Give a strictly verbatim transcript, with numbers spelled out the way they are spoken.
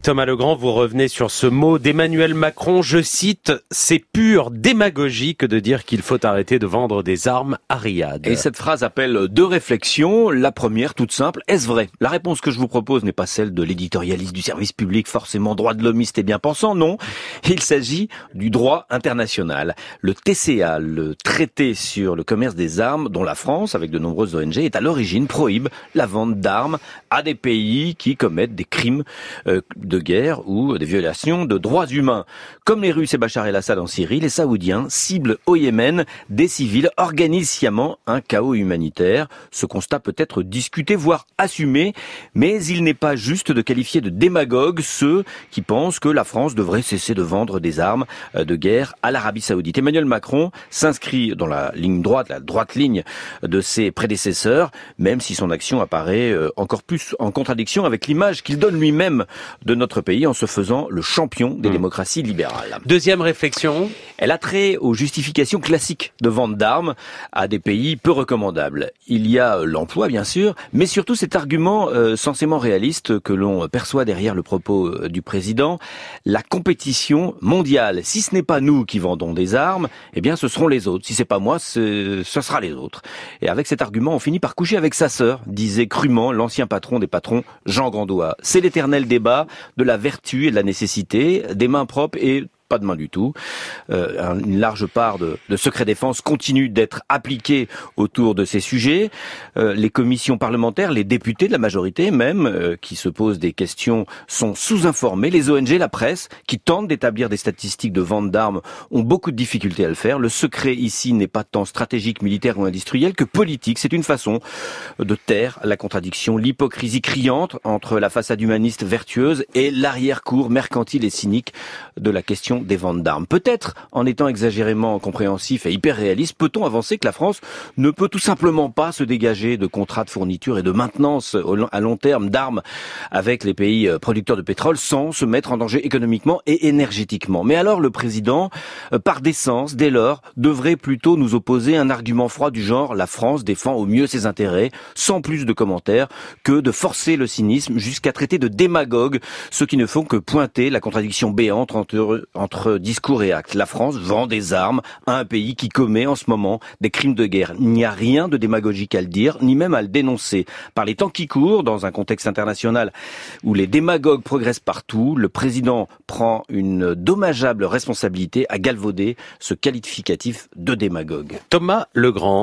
Thomas Legrand, vous revenez sur ce mot d'Emmanuel Macron, je cite, « C'est pure démagogie que de dire qu'il faut arrêter de vendre des armes à Riyad ». Et cette phrase appelle deux réflexions. La première, toute simple, est-ce vrai ? La réponse que je vous propose n'est pas celle de l'éditorialiste du service public, forcément droit de l'homiste et bien pensant, non. Il s'agit du droit international. Le T C A, le traité sur le commerce des armes, dont la France, avec de nombreuses O N G, est à l'origine, prohibe la vente d'armes à des pays qui commettent des crimes euh, de guerre ou des violations de droits humains. Comme les Russes et Bachar el-Assad en Syrie, les Saoudiens ciblent au Yémen des civils, organisent sciemment un chaos humanitaire. Ce constat peut être discuté, voire assumé, mais il n'est pas juste de qualifier de démagogues ceux qui pensent que la France devrait cesser de vendre des armes de guerre à l'Arabie Saoudite. Emmanuel Macron s'inscrit dans la ligne droite, la droite ligne de ses prédécesseurs, même si son action apparaît encore plus en contradiction avec l'image qu'il donne lui-même de notre pays en se faisant le champion des mmh. démocraties libérales. Deuxième réflexion. Elle a trait aux justifications classiques de vente d'armes à des pays peu recommandables. Il y a l'emploi, bien sûr, mais surtout cet argument euh, censément réaliste que l'on perçoit derrière le propos euh, du président, la compétition mondiale. Si ce n'est pas nous qui vendons des armes, eh bien ce seront les autres. Si c'est pas moi, ce sera les autres. Et avec cet argument, on finit par coucher avec sa sœur, disait crûment l'ancien patron des patrons, Jean Grandois. C'est l'éternel débat de la vertu et de la nécessité, des mains propres et pas de main du tout. Euh, une large part de, de secret défense continue d'être appliquée autour de ces sujets. Euh, les commissions parlementaires, les députés de la majorité même, euh, qui se posent des questions, sont sous-informés. Les O N G, la presse, qui tentent d'établir des statistiques de vente d'armes, ont beaucoup de difficultés à le faire. Le secret ici n'est pas tant stratégique, militaire ou industriel que politique. C'est une façon de taire la contradiction, l'hypocrisie criante entre la façade humaniste vertueuse et l'arrière-cour mercantile et cynique de la question des ventes d'armes. Peut-être, en étant exagérément compréhensif et hyper réaliste, peut-on avancer que la France ne peut tout simplement pas se dégager de contrats de fourniture et de maintenance à long terme d'armes avec les pays producteurs de pétrole sans se mettre en danger économiquement et énergétiquement. Mais alors le président, par décence, dès lors, devrait plutôt nous opposer un argument froid du genre « la France défend au mieux ses intérêts », sans plus de commentaires, que de forcer le cynisme jusqu'à traiter de démagogue ceux qui ne font que pointer la contradiction béante entre, entre Entre discours et actes. La France vend des armes à un pays qui commet en ce moment des crimes de guerre. Il n'y a rien de démagogique à le dire, ni même à le dénoncer. Par les temps qui courent, dans un contexte international où les démagogues progressent partout, le président prend une dommageable responsabilité à galvauder ce qualificatif de démagogue. Thomas Legrand.